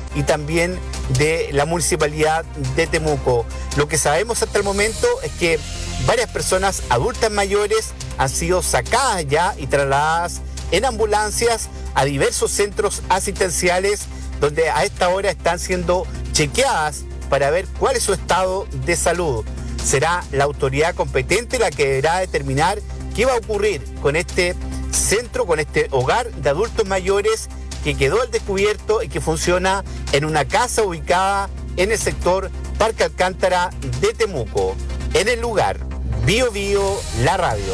y también de la Municipalidad de Temuco. Lo que sabemos hasta el momento es que varias personas adultas mayores han sido sacadas ya y trasladadas en ambulancias a diversos centros asistenciales donde a esta hora están siendo chequeadas para ver cuál es su estado de salud. Será la autoridad competente la que deberá determinar qué va a ocurrir con este centro, con este hogar de adultos mayores que quedó al descubierto y que funciona en una casa ubicada en el sector Parque Alcántara de Temuco. En el lugar, Bio Bio, la radio.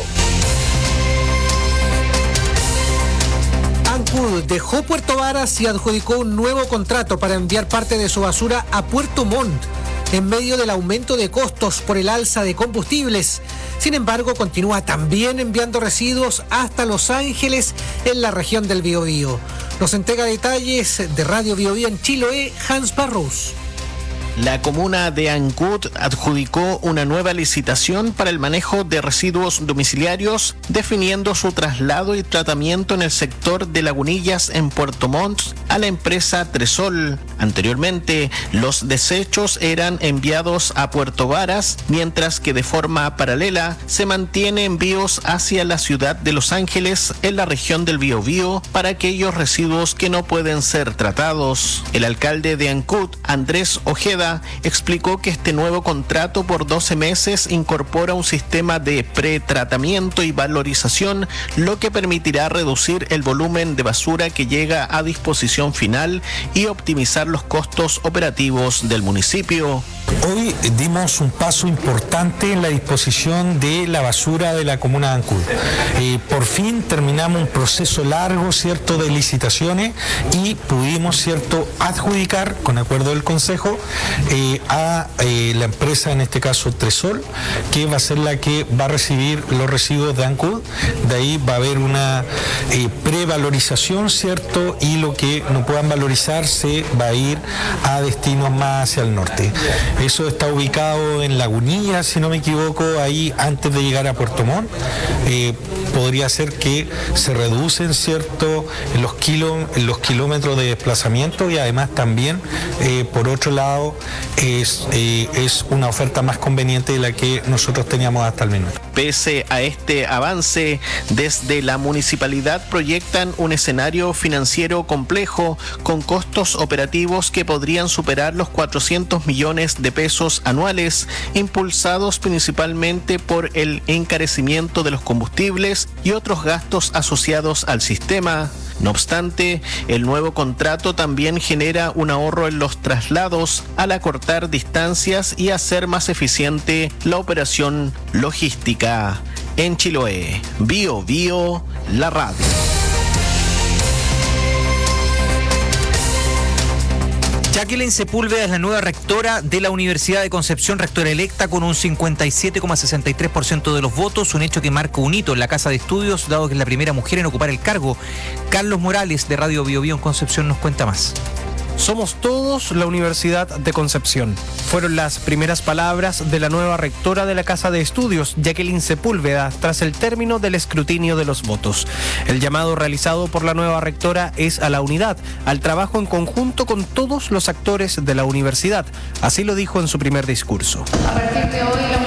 ANCUD dejó Puerto Varas y adjudicó un nuevo contrato para enviar parte de su basura a Puerto Montt en medio del aumento de costos por el alza de combustibles. Sin embargo, continúa también enviando residuos hasta Los Ángeles, en la región del Biobío. Nos entrega detalles de Radio Biobío en Chiloé, Hans Barros. La comuna de Ancud adjudicó una nueva licitación para el manejo de residuos domiciliarios, definiendo su traslado y tratamiento en el sector de Lagunillas en Puerto Montt a la empresa Tresol. Anteriormente, los desechos eran enviados a Puerto Varas, mientras que de forma paralela se mantiene envíos hacia la ciudad de Los Ángeles, en la región del Biobío, para aquellos residuos que no pueden ser tratados. El alcalde de Ancud, Andrés Ojeda, explicó que este nuevo contrato por 12 meses incorpora un sistema de pretratamiento y valorización, lo que permitirá reducir el volumen de basura que llega a disposición final y optimizar los costos operativos del municipio. Hoy dimos un paso importante en la disposición de la basura de la comuna de Ancud. Por fin terminamos un proceso largo, ¿cierto?, de licitaciones y pudimos, ¿cierto?, adjudicar, con acuerdo del Consejo, a la empresa, en este caso Tresol, que va a ser la que va a recibir los residuos de Ancud. De ahí va a haber una prevalorización, ¿cierto?, y lo que no puedan valorizar se va a ir a destinos más hacia el norte. Eso está ubicado en Lagunillas, si no me equivoco, ahí antes de llegar a Puerto Montt. Podría ser que se reducen, ¿cierto?, los kilómetros de desplazamiento y además también, por otro lado, es una oferta más conveniente de la que nosotros teníamos hasta el minuto. Pese a este avance, desde la municipalidad proyectan un escenario financiero complejo con costos operativos que podrían superar los 400 millones de pesos anuales, impulsados principalmente por el encarecimiento de los combustibles y otros gastos asociados al sistema. No obstante, el nuevo contrato también genera un ahorro en los traslados al acortar distancias y hacer más eficiente la operación logística. En Chiloé, Bio Bio, la radio. Jacqueline Sepúlveda es la nueva rectora de la Universidad de Concepción, rectora electa con un 57,63% de los votos, un hecho que marca un hito en la Casa de Estudios, dado que es la primera mujer en ocupar el cargo. Carlos Morales, de Radio Biobío en Concepción, nos cuenta más. Somos todos la Universidad de Concepción. Fueron las primeras palabras de la nueva rectora de la Casa de Estudios, Jacqueline Sepúlveda, tras el término del escrutinio de los votos. El llamado realizado por la nueva rectora es a la unidad, al trabajo en conjunto con todos los actores de la universidad. Así lo dijo en su primer discurso. A partir de hoy, la